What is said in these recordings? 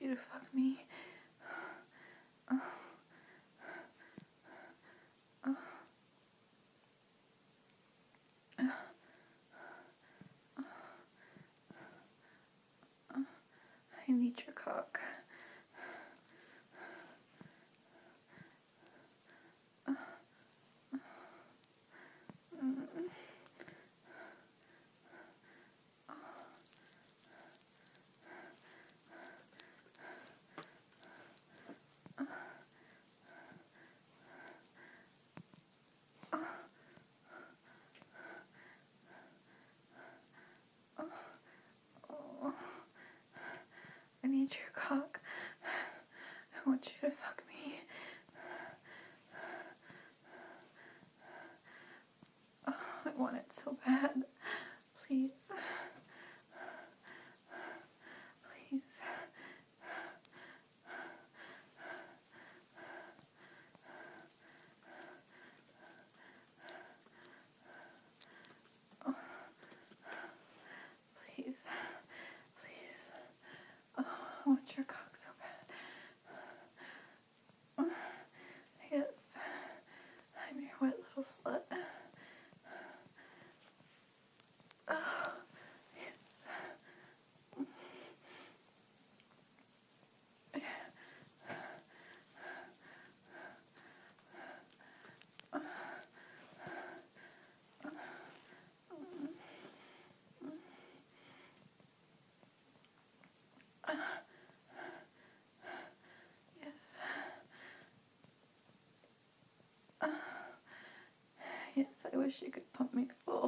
you to fuck me. I need your cock. I need your cock. I want you to fuck me. I want it so bad. Please. Please. Please. Please. Oh, I want your cock so bad. Yes. I'm your wet little slut. Oh, yes. Yes, I wish you could pump me full.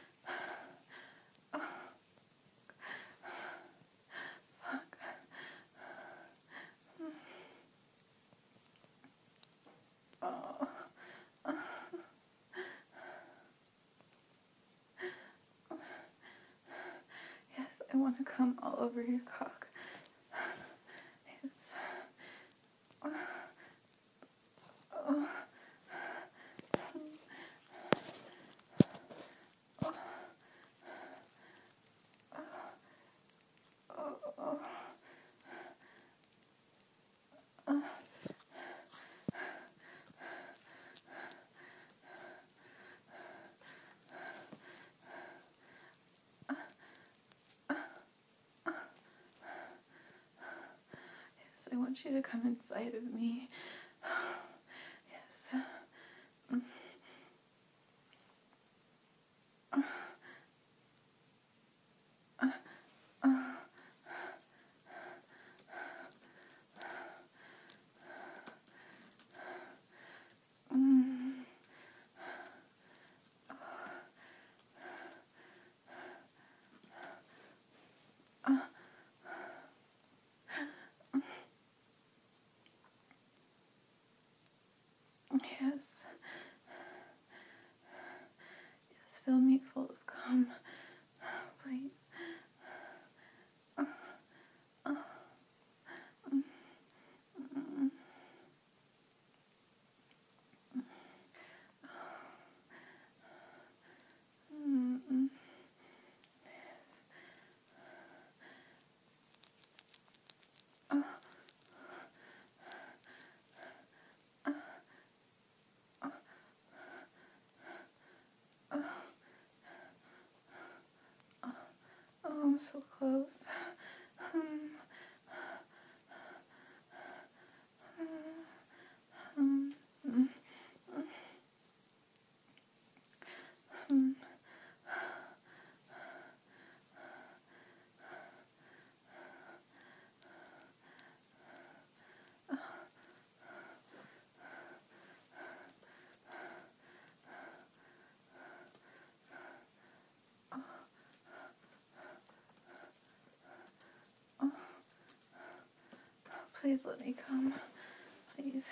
Fuck. Oh. Yes, I want to come all over your cock. Yes. Oh. Yes, I want you to come inside of me. Yes. Yes. Yes, fill me full of cum. Please. Oh, I'm so close. Please let me come. Please.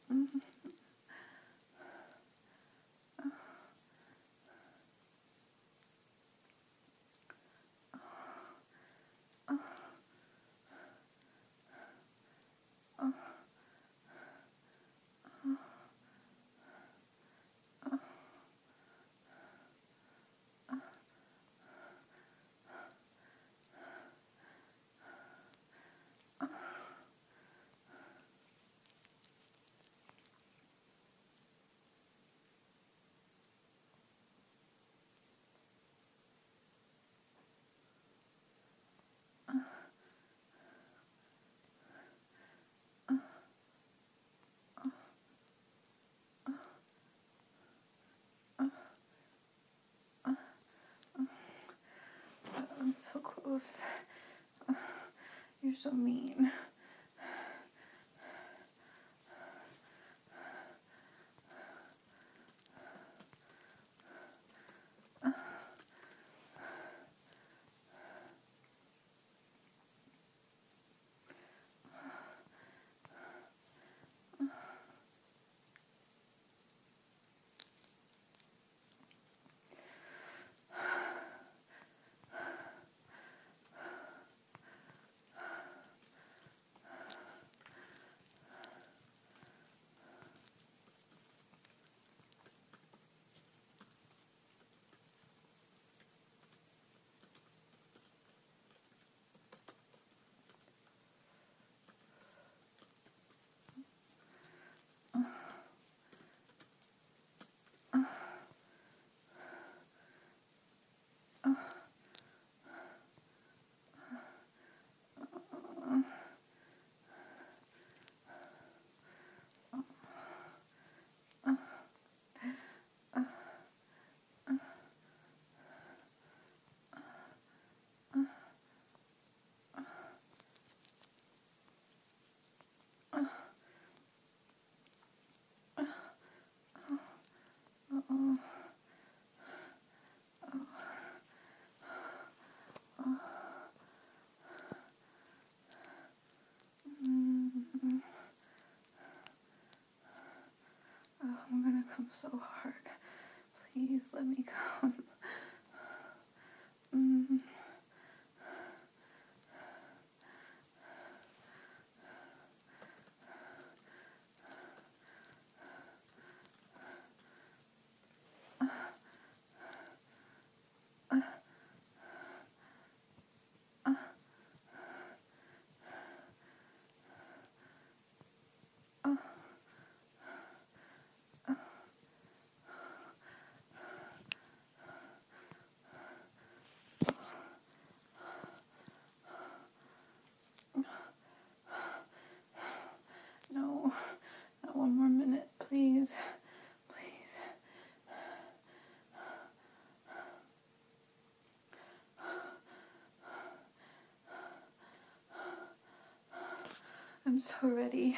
I'm so close. You're so mean. I'm gonna come so hard. Please let me come. No, not one more minute, please. Please. I'm so ready.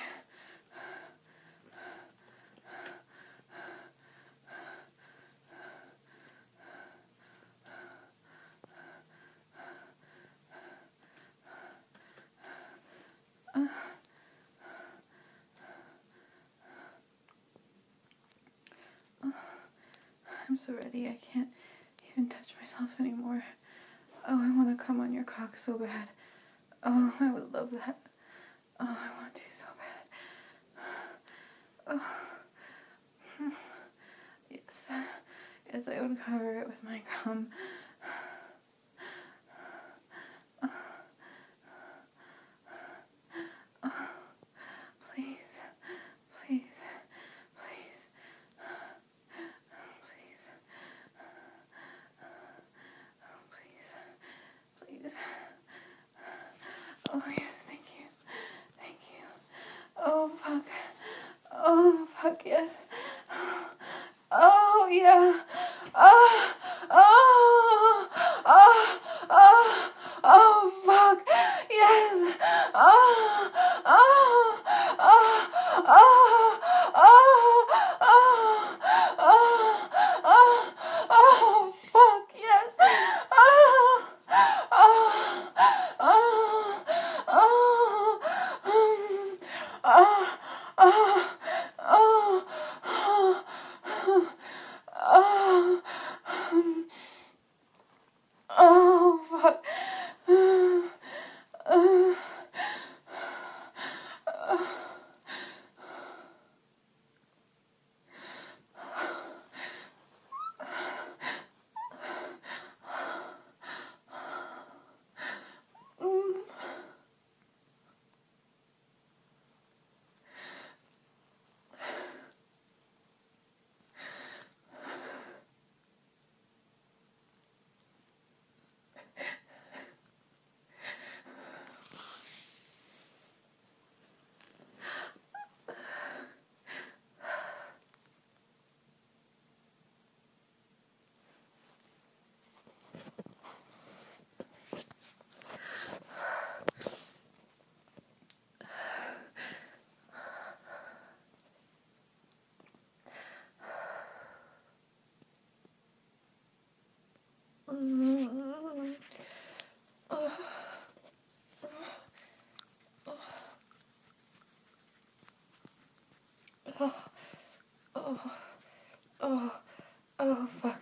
I'm so ready. I can't even touch myself anymore. Oh, I want to come on your cock so bad. Oh, I would love that. Oh, I want to so bad. Oh. Yes. Yes, I would cover it with my cum. Please. Please. Please. Please. Please. Oh, yes, thank you. Thank you. Oh, fuck. Oh, fuck, yes. Oh, yeah. Oh, oh, oh, oh, oh, fuck. Yes. Oh, oh, oh, oh, oh, oh, oh, oh, oh, fuck. Yes. Oh, oh, oh, oh, oh, oh, Oh, oh, fuck.